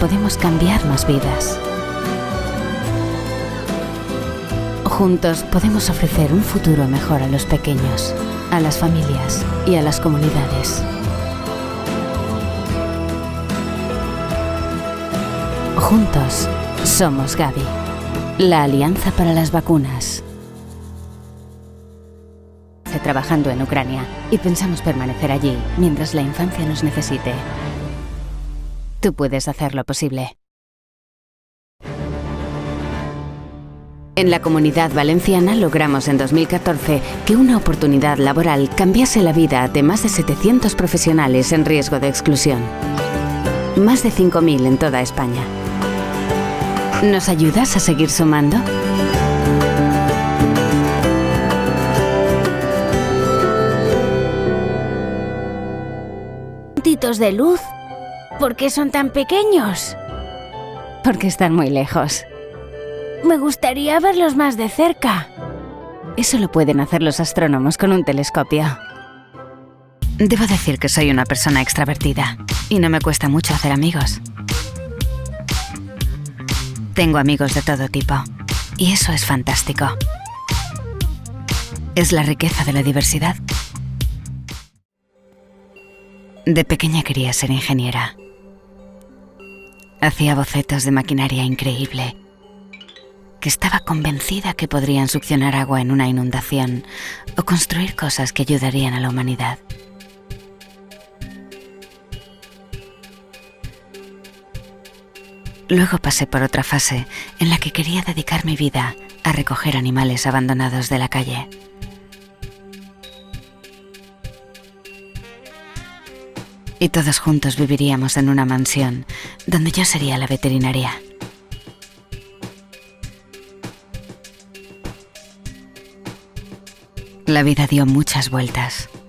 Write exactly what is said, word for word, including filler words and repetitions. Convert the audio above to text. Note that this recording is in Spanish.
podemos cambiar más vidas. Juntos podemos ofrecer un futuro mejor a los pequeños, a las familias y a las comunidades. Juntos somos Gavi, la alianza para las vacunas. Trabajando en Ucrania y pensamos permanecer allí mientras la infancia nos necesite. Tú puedes hacerlo posible. En la Comunidad Valenciana logramos en dos mil catorce que una oportunidad laboral cambiase la vida de más de setecientos profesionales en riesgo de exclusión. Más de cinco mil en toda España. ¿Nos ayudas a seguir sumando? ¿Puntitos de luz? ¿Por qué son tan pequeños? Porque están muy lejos. Me gustaría verlos más de cerca. Eso lo pueden hacer los astrónomos con un telescopio. Debo decir que soy una persona extravertida y no me cuesta mucho hacer amigos. Tengo amigos de todo tipo y eso es fantástico. Es la riqueza de la diversidad. De pequeña quería ser ingeniera. Hacía bocetos de maquinaria increíble, que estaba convencida que podrían succionar agua en una inundación o construir cosas que ayudarían a la humanidad. Luego pasé por otra fase en la que quería dedicar mi vida a recoger animales abandonados de la calle. Y todos juntos viviríamos en una mansión, donde yo sería la veterinaria. La vida dio muchas vueltas.